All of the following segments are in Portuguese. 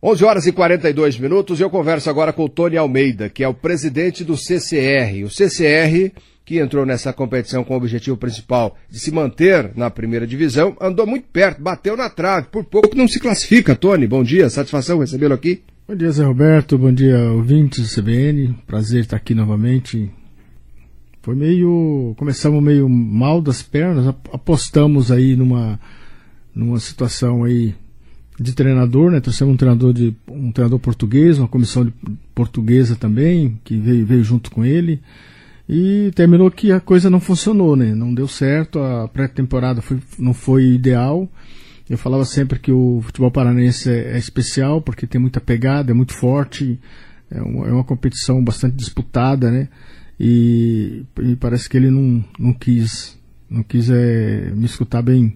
11 horas e 42 minutos, eu converso agora com o Tony Almeida, que é o presidente do CCR. O CCR, que entrou nessa competição com o objetivo principal de se manter na primeira divisão, andou muito perto, bateu na trave, por pouco não se classifica. Tony, bom dia, satisfação recebê-lo aqui. Bom dia, Zé Roberto, bom dia, ouvintes do CBN, prazer estar aqui novamente. Começamos meio mal das pernas, apostamos aí numa situação aí de treinador, né? Trouxemos um treinador português, uma comissão portuguesa também, que veio junto com ele, e terminou que a coisa não funcionou, né? Não deu certo, a pré-temporada não foi ideal. Eu falava sempre que o futebol paranaense é especial, porque tem muita pegada, é muito forte, é uma competição bastante disputada, né? E parece que ele não quis me escutar bem,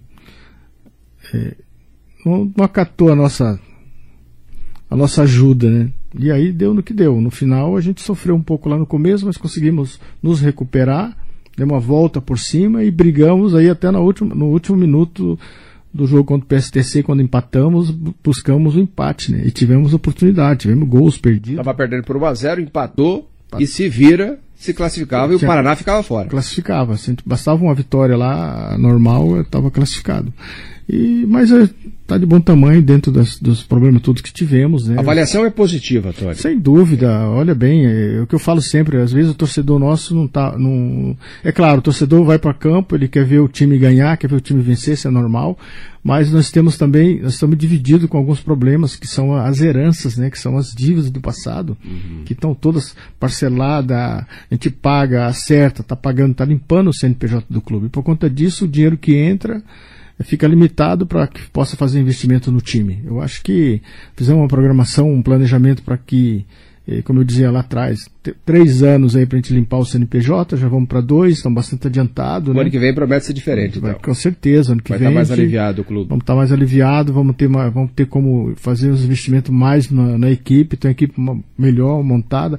não acatou a nossa ajuda, né? E aí deu no que deu. No final a gente sofreu um pouco lá no começo, mas conseguimos nos recuperar, demos uma volta por cima e brigamos aí até no último minuto do jogo contra o PSTC, quando empatamos, buscamos o empate, né? E tivemos oportunidade, tivemos gols perdidos. Estava perdendo por 1-0, empatou e se vira, se classificava e o Paraná ficava fora. Classificava, bastava uma vitória lá, normal, eu estava classificado. Mas está de bom tamanho dentro dos problemas todos que tivemos, né? A avaliação é positiva, Tony. Sem dúvida, olha bem, é o que eu falo sempre, às vezes o torcedor nosso é claro, o torcedor vai para campo, ele quer ver o time ganhar, quer ver o time vencer, isso é normal, mas nós estamos divididos com alguns problemas que são as heranças, né? Que são as dívidas do passado, que estão todas parceladas, a gente paga, acerta, está pagando, está limpando o CNPJ do clube. E por conta disso, o dinheiro que entra fica limitado para que possa fazer investimento no time. Eu acho que fizemos uma programação, um planejamento para que, como eu dizia lá atrás, 3 anos aí para a gente limpar o CNPJ, já vamos para 2, estamos bastante adiantados. O ano que vem promete ser diferente, então. Com certeza, ano que vem vai estar mais aliviado o clube. Vamos estar mais aliviado, vamos ter como fazer os investimentos mais na equipe, ter uma equipe melhor, montada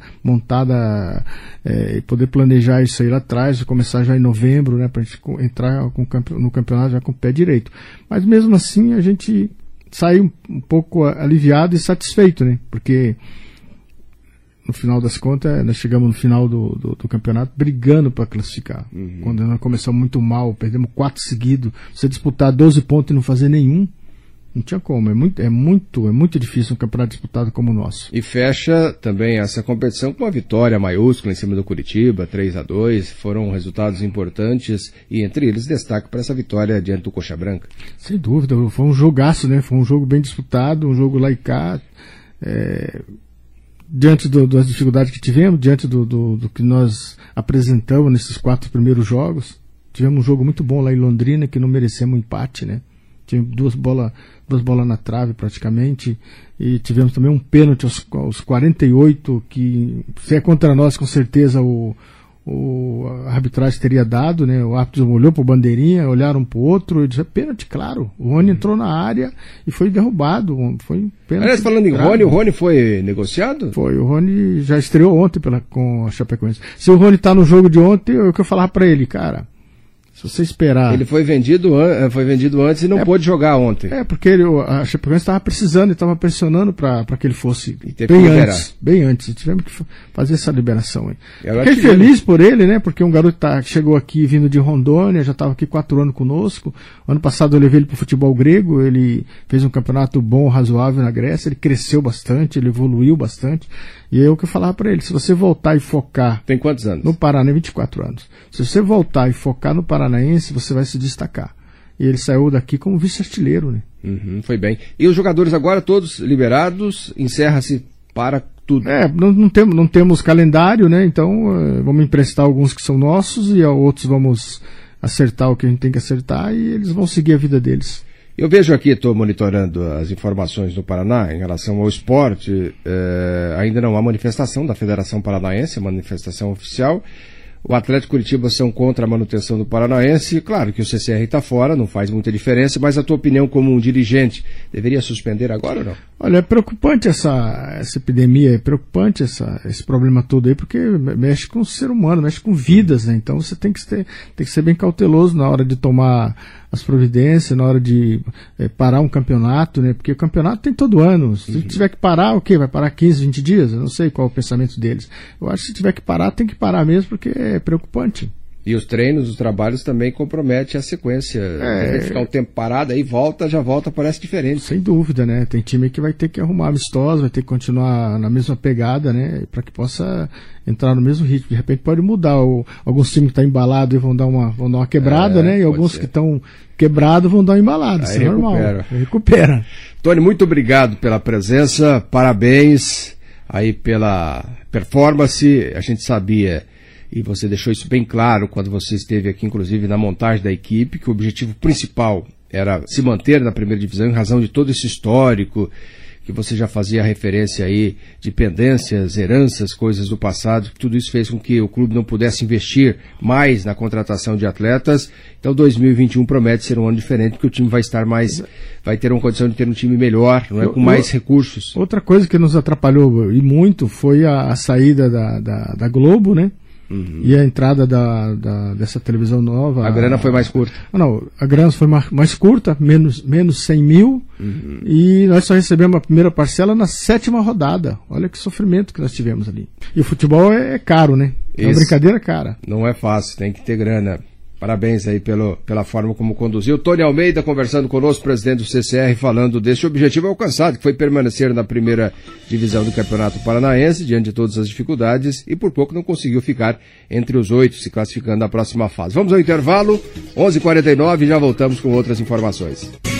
e poder planejar isso aí lá atrás, começar já em novembro, né, para a gente entrar no campeonato já com o pé direito. Mas mesmo assim a gente saiu um pouco aliviado e satisfeito, né, porque no final das contas, nós chegamos no final do campeonato brigando para classificar. Quando nós começamos muito mal, perdemos 4 seguidos, você disputar 12 pontos e não fazer nenhum, não tinha como. É muito difícil um campeonato disputado como o nosso. E fecha também essa competição com uma vitória maiúscula em cima do Curitiba, 3-2, foram resultados importantes e entre eles destaque para essa vitória diante do Coxa Branca. Sem dúvida, foi um jogaço, né? Foi um jogo bem disputado, um jogo lá e cá, diante das dificuldades que tivemos, diante do que nós apresentamos nesses 4 primeiros jogos. Tivemos um jogo muito bom lá em Londrina, que não merecemos um empate, né? Tivemos duas bolas na trave praticamente, e tivemos também um pênalti aos 48, que se é contra nós, com certeza a arbitragem teria dado, né? O árbitro olhou para o bandeirinha, olharam para o outro e disse, pênalti, claro. O Rony entrou na área e foi derrubado. Foi um pênalti. Aliás, falando em Rony, o Rony foi negociado? Foi, o Rony já estreou ontem com a Chapecoense. Se o Rony está no jogo de ontem, é o que eu falava para ele, cara. Se você esperar... Ele foi vendido antes e não pôde jogar ontem. Porque a Chapecoense estava precisando e estava pressionando para que ele fosse bem antes. E tivemos que fazer essa liberação aí. Fiquei feliz por ele, né? Porque um garoto chegou aqui vindo de Rondônia, já estava aqui 4 anos conosco. Ano passado eu levei ele para o futebol grego, ele fez um campeonato bom, razoável na Grécia, ele cresceu bastante, ele evoluiu bastante. E é o que eu falava para ele, se você voltar e focar... Tem quantos anos? No Paraná, 24 anos. Se você voltar e focar no Paranaense, você vai se destacar. E ele saiu daqui como vice-artilheiro, né? Foi bem. E os jogadores agora todos liberados, encerra-se para tudo. Não temos calendário, né? Então vamos emprestar alguns que são nossos e outros vamos acertar o que a gente tem que acertar e eles vão seguir a vida deles. Eu vejo aqui, estou monitorando as informações no Paraná em relação ao esporte, ainda não há manifestação da Federação Paranaense, manifestação oficial. O Atlético e Curitiba são contra a manutenção do Paranaense. Claro que o CCR está fora, não faz muita diferença, mas a tua opinião como um dirigente, deveria suspender agora ou não? Olha, é preocupante essa epidemia, é preocupante esse problema todo aí, porque mexe com o ser humano, mexe com vidas, né? Então você tem que ser bem cauteloso na hora de tomar as providências, na hora de parar um campeonato, né? Porque o campeonato tem todo ano. Se tiver que parar, o quê? Vai parar 15, 20 dias? Eu não sei qual é o pensamento deles. Eu acho que se tiver que parar, tem que parar mesmo, porque é preocupante. E os treinos, os trabalhos também comprometem a sequência. Vai ficar um tempo parado, aí já volta, parece diferente. Sem dúvida, né? Tem time que vai ter que arrumar amistosos, vai ter que continuar na mesma pegada, né? Para que possa entrar no mesmo ritmo. De repente pode mudar. Alguns times que estão embalados e vão dar uma quebrada, né? E alguns que estão quebrados vão dar uma embalada. Isso é normal. Recupera. Tony, muito obrigado pela presença. Parabéns aí pela performance. A gente sabia... E você deixou isso bem claro quando você esteve aqui, inclusive, na montagem da equipe, que o objetivo principal era se manter na primeira divisão em razão de todo esse histórico, que você já fazia referência aí de pendências, heranças, coisas do passado, que tudo isso fez com que o clube não pudesse investir mais na contratação de atletas. Então 2021 promete ser um ano diferente, porque o time vai ter uma condição de ter um time melhor, não é, com mais recursos. Outra coisa que nos atrapalhou e muito foi a saída da Globo, né? E a entrada dessa televisão nova. A grana foi mais curta. Não, a grana foi mais curta, menos 100 mil, e nós só recebemos a primeira parcela na 7ª rodada. Olha que sofrimento que nós tivemos ali. E o futebol é caro, né? É uma brincadeira cara. Não é fácil, tem que ter grana. Parabéns aí pela forma como conduziu. Tony Almeida conversando conosco, presidente do CCR, falando desse objetivo alcançado, que foi permanecer na primeira divisão do Campeonato Paranaense, diante de todas as dificuldades, e por pouco não conseguiu ficar entre os 8, se classificando na próxima fase. Vamos ao intervalo, 11h49, e já voltamos com outras informações.